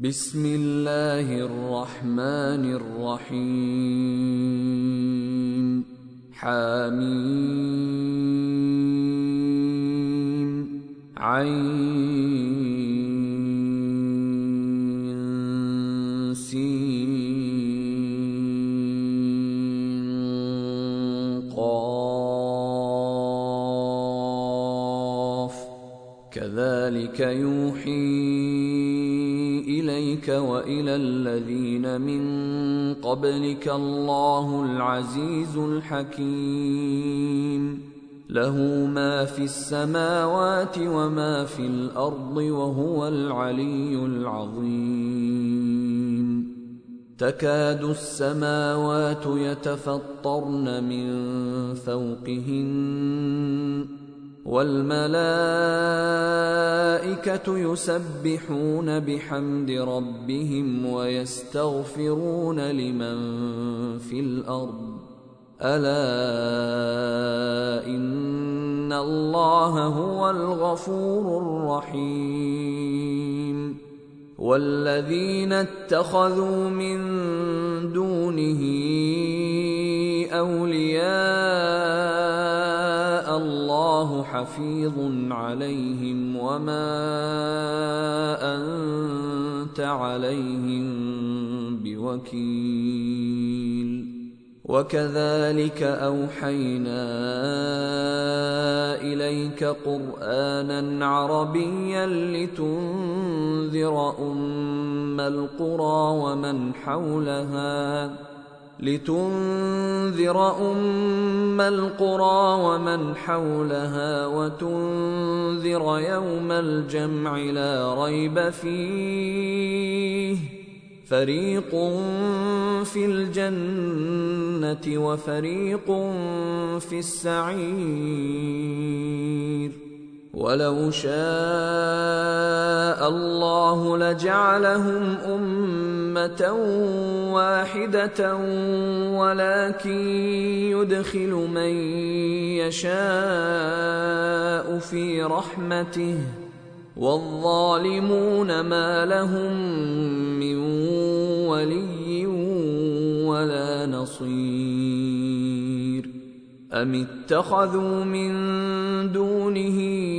بسم الله الرحمن الرحيم حميم عين سين قاف كذلك يوحي إليك وإلى الذين من قبلك الله العزيز الحكيم له ما في السماوات وما في الأرض وهو العلي العظيم تكاد السماوات يتفطرن من فوقهن والملائكة يسبحون بحمد ربهم ويستغفرون لمن في الأرض ألا إن الله هو الغفور الرحيم والذين اتخذوا من دونه أولياء الله حفيظ عليهم وما أنت عليهم بوكيل وكذلك أوحينا إليك قرآنا عربيا لتنذر أم القرى ومن حولها وتنذر يوم الجمع لا ريب فيه فريق في الجنة وفريق في السعير ولو شاء الله لجعلهم أمة واحدة ولكن يدخل من يشاء في رحمته والظالمون ما لهم من ولي ولا نصير أم اتخذوا من دونه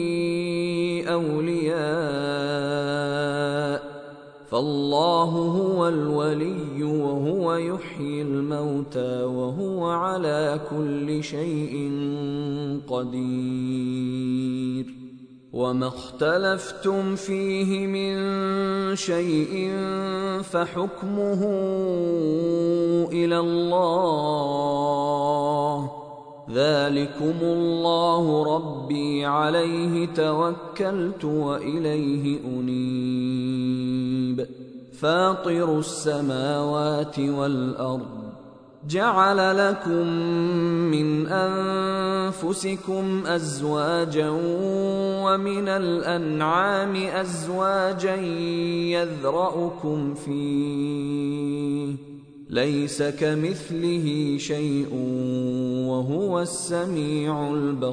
أولياء فالله هو الولي وهو يحيي الموتى وهو على كل شيء قدير وما اختلفتم فيه من شيء فحكمه إلى الله ذلكم الله ربي عليه توكلت وإليه أنيب فاطر السماوات والأرض جعل لكم من أنفسكم أزواجا ومن الأنعام أزواجا يذرأكم فيه ليس كمثله شيء وهو السميع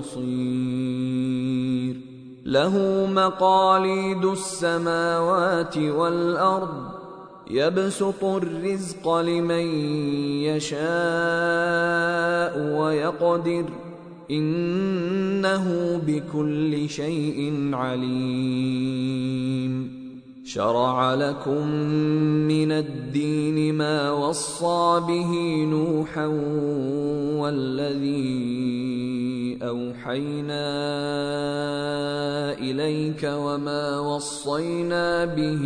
البصير له مقاليد السماوات والأرض يبسط الرزق لمن يشاء ويقدر إنه بكل شيء عليم شرع لكم من الدين ما وصى به نوحا والذي أوحينا إليك وما وصينا به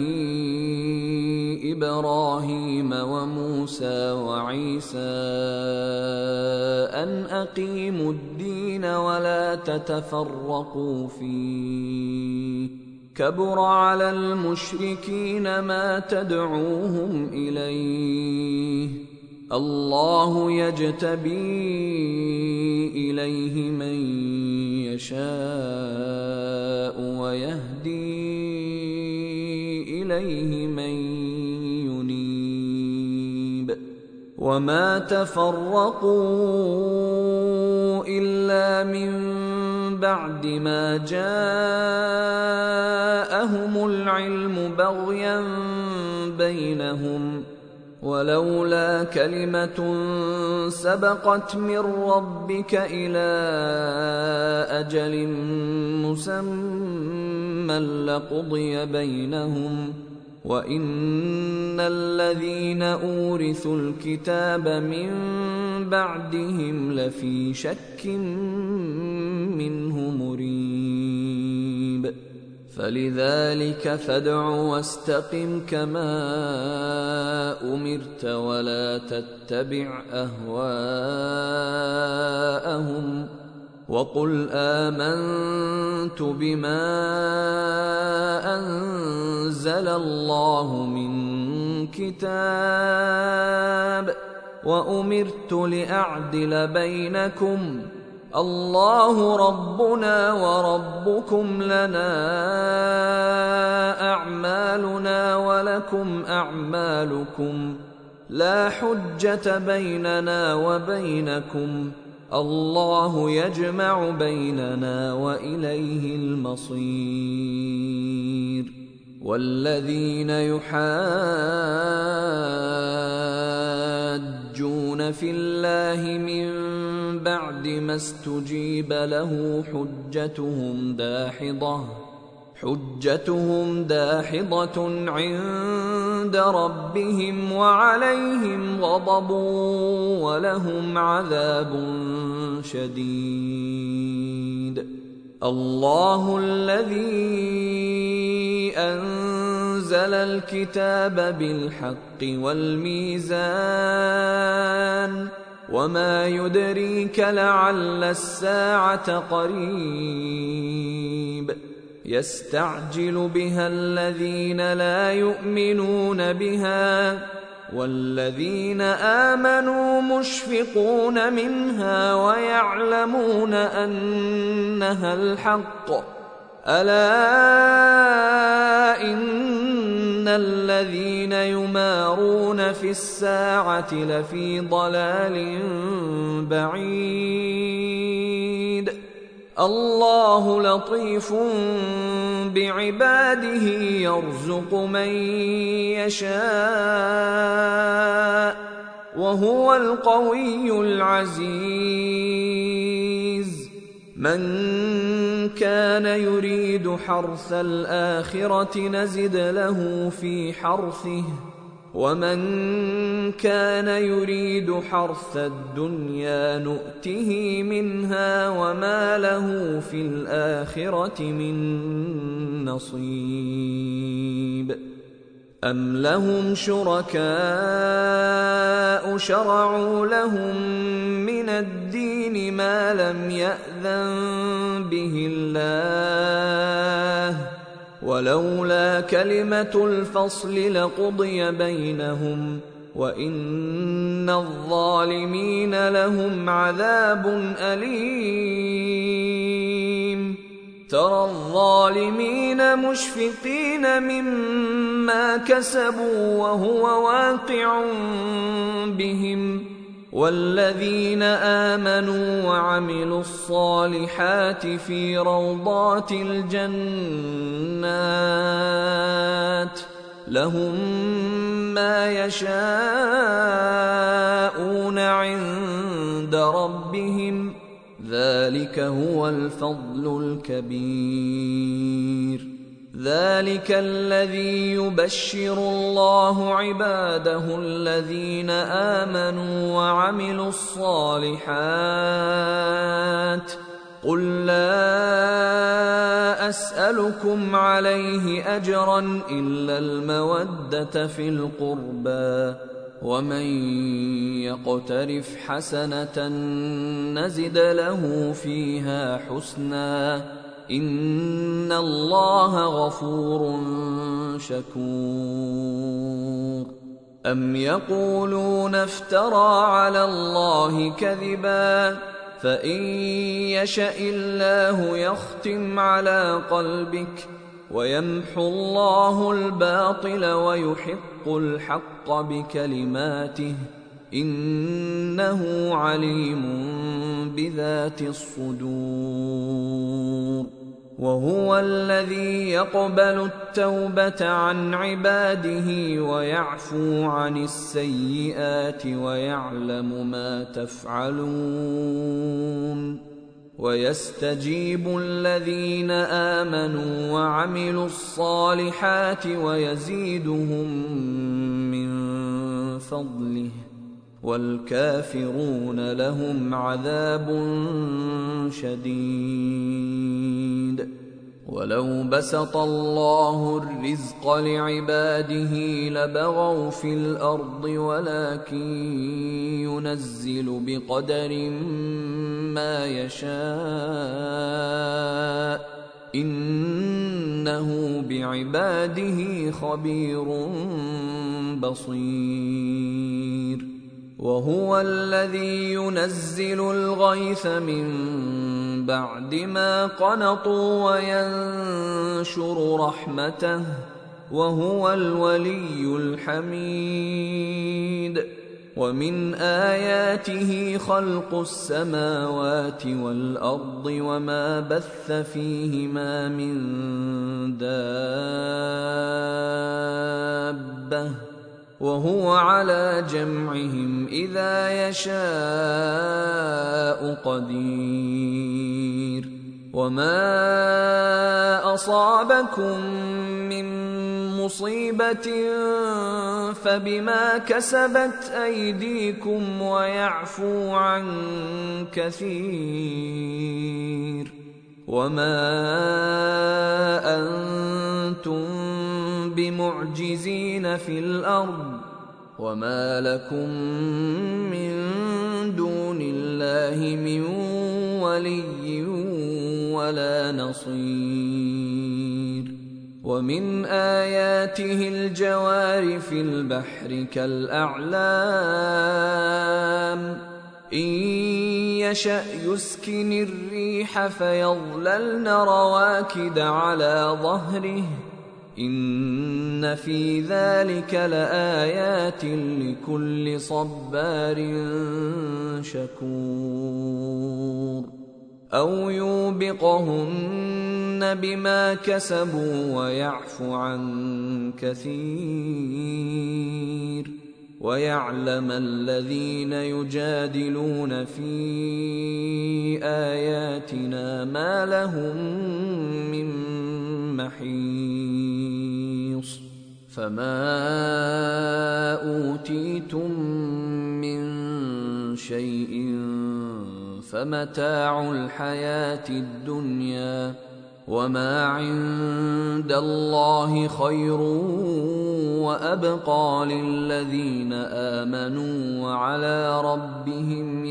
إبراهيم وموسى وعيسى أن أقيموا الدين ولا تتفرقوا فيه كبر على المشركين ما تدعوهم إليه الله يجتبي إليه من يشاء ويهدي إليه من ينيب وما تفرقوا إلا من بعد ما جاءهم العلم بغيا بينهم ولولا كلمة سبقت من ربك إلى أجل مسمى لقضي بينهم وإن الذين أورثوا الكتاب من بعدهم لفي شك منه مريب فلذلك فادع واستقم كما أمرت ولا تتبع أهواءهم وقل آمنت بما أنزل الله من كتاب وأمرت لأعدل بينكم الله ربنا وربكم لنا أعمالنا ولكم أعمالكم لا حجة بيننا وبينكم الله يجمع بيننا وإليه المصير والذين يحاجون في الله من بعد ما استجيب له حجتهم داحضة عند ربهم وعليهم غضب ولهم عذاب شديد الله الذي أنزل الكتاب بالحق والميزان وما يدريك لعل الساعة قريب يستعجل بها الذين لا يؤمنون بها والذين آمنوا مشفقون منها ويعلمون أنها الحق ألا إن الذين يمارون في الساعة لفي ضلال بعيد الله لطيف بعباده يرزق من يشاء وهو القوي العزيز من كان يريد حرث الآخرة نزد له في حرثه ومن كان يريد حرث الدنيا نؤته منها وما له في الآخرة من نصيب أم لهم شركاء شرعوا لهم من الدين ما لم يأذن به الله ولولا كلمة الفصل لقضي بينهم وإن الظالمين لهم عذاب أليم ترى الظالمين مشفقين مما كسبوا وهو واقع بهم والذين آمنوا وعملوا الصالحات في روضات الجنات لهم ما يشاءون عند ربهم ذلك هو الفضل الكبير ذلك الذي يبشر الله عباده الذين آمنوا وعملوا الصالحات قل لا أسألكم عليه أجرا إلا المودة في القربى ومن يقترف حسنة نزد له فيها حسنا إن الله غفور شكور أم يقولون افترى على الله كذبا فإن يشأ الله يختم على قلبك ويمحو الله الباطل ويحق الحق بكلماته إنه عليم بذات الصدور. وهو الذي يقبل التوبة عن عباده ويعفو عن السيئات ويعلم ما تفعلون. ويستجيب الذين آمنوا وعملوا الصالحات ويزيدهم من فضله، والكافرون لهم عذاب شديد. ولو بسط الله الرزق لعباده لبغوا في الأرض ولكن ينزل بقدر ما يشاء إنه بعباده خبير بصير. وهو الذي ينزل الغيث من بعد ما قنطوا وينشر رحمته وهو الولي الحميد. ومن آياته خلق السماوات والأرض وما بث فيهما من دابة وهو على جمعهم إذا يشاء قدير. وما أصابكم من مصيبة فبما كسبت أيديكم ويعفو عن كثير. وما أنتم بمعجزين في الأرض وما لكم من دون الله من ولي ولا نصير. ومن آياته الجوار في البحر كالأعلام إن يشأ يسكن الريح فيظللن رواكد على ظهره إن في ذلك لآيات لكل صبار شكور. أو يوبقهن بما كسبوا ويعفو عن كثير. ويعلم الذين يجادلون في آياتنا ما لهم من محيص. فما أوتيتم من شيء فمتاع الحياة الدنيا وما عند الله خير وأبقى للذين آمنوا وعلى ربهم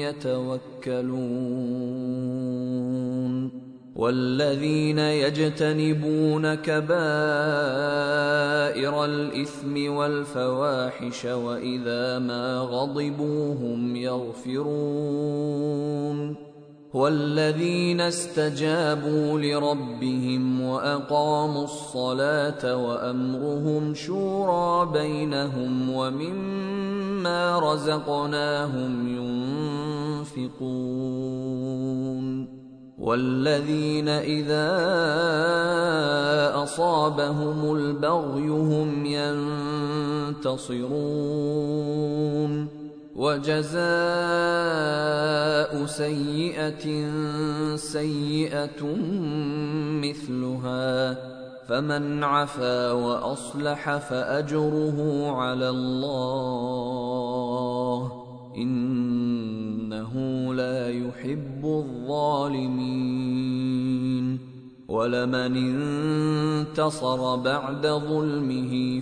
يتوكلون. والذين يجتنبون كبائر الإثم والفواحش وإذا ما غضبوا هم يغفرون. والذين استجابوا لربهم وأقاموا الصلاة وأمرهم شورى بينهم ومما رزقناهم ينفقون. والذين إذا أصابهم البغي هم ينتصرون. وجزاء سيئة سيئة مثلها فمن عفا وأصلح فأجره على الله إنه لا يحب الظالمين. ولمن انتصر بعد ظلمه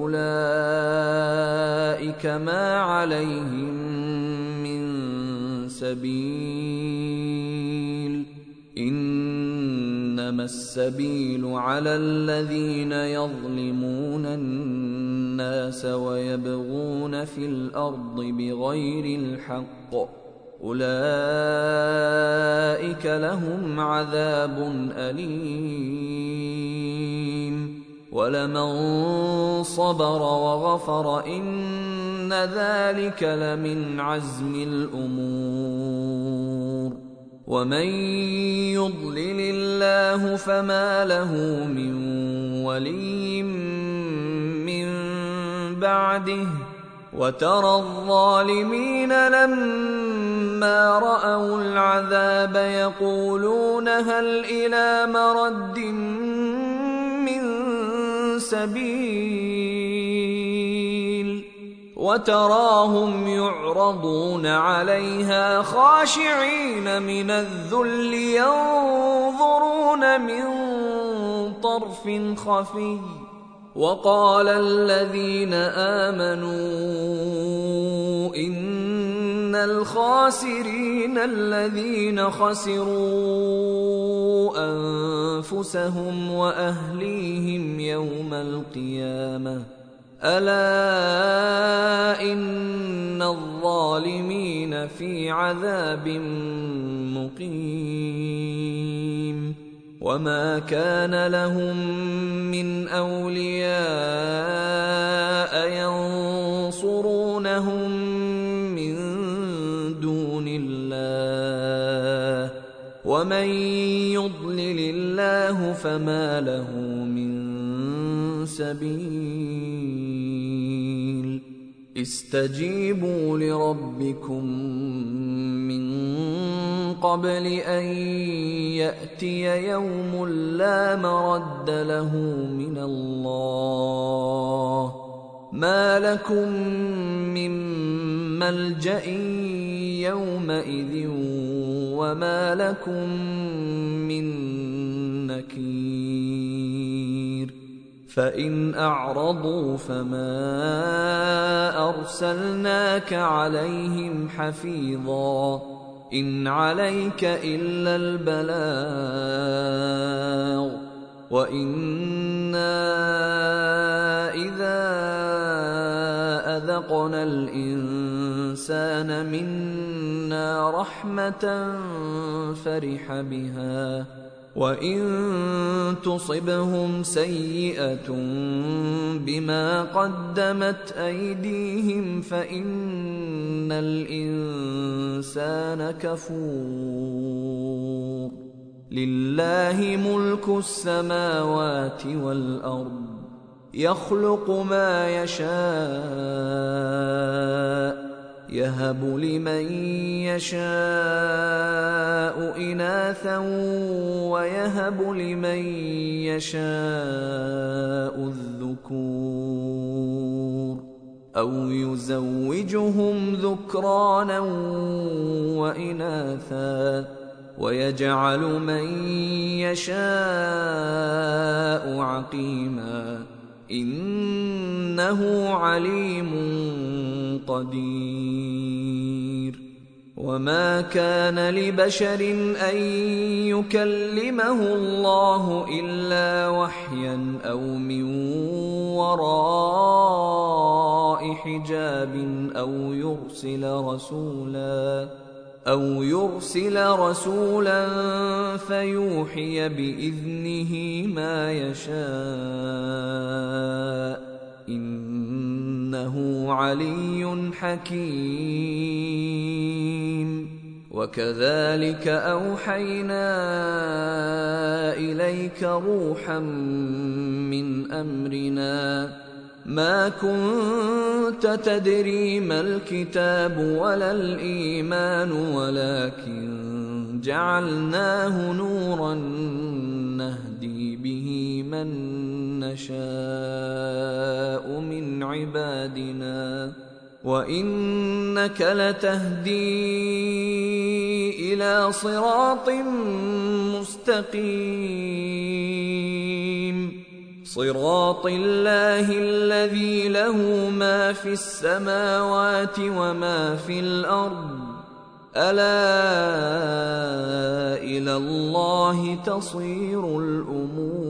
فأولئك ما عليهم من سبيل إنما السبيل على الذين يظلمون الناس ويبغون في الأرض بغير الحق أولئك لهم عذاب أليم. ولمن صبر وغفر إن ذلك لمن عزم الأمور ومن يضلل الله فما له من ولي من بعده وترى الظالمين لما رأوا العذاب يقولون هل إلى مرد من سبيل وتراهم يعرضون عليها خاشعين من الذل ينظرون من طرف خفي وقال الذين آمنوا إن الخاسرين الذين خسروا أنفسهم وأهليهم يوم القيامة ألا إن الظالمين في عذاب مقيم وما كان لهم من أولياء ينصرونهم من دون الله ومن يضلل الله فما له من سبيل استجيبوا لربكم من قبل أن يأتي يوم لا مرد له من الله ما لكم من ملجأ يومئذ وما لكم من نكير فإن أعرضوا فما أرسلناك عليهم حفيظا إن عليك إلا البلاغ وإنا إذا أذقنا الإنسان منا رحمة فرح بها وإن تصبهم سيئة بما قدمت أيديهم فإن الإنسان كفور لله ملك السماوات والأرض يخلق ما يشاء يهب لمن يشاء إناثا ويهب لمن يشاء الذكور أو يزوجهم ذكرانا وإناثا ويجعل من يشاء عقيما إنه عليم قدير وما كان لبشر أن يكلمه الله إلا وحيا أو من وراء حجاب أو يرسل رسولا فيوحي بإذنه ما يشاء إنه علي حكيم وكذلك أوحينا إليك روحا من أمرنا ما كنت تدري ما الكتاب ولا الإيمان ولكن جعلناه نورا نهدي به من نشاء من عبادنا وإنك لتهدي إلى صراط مستقيم صراط الله الذي له ما في السماوات وما في الأرض ألا إلى الله تصير الأمور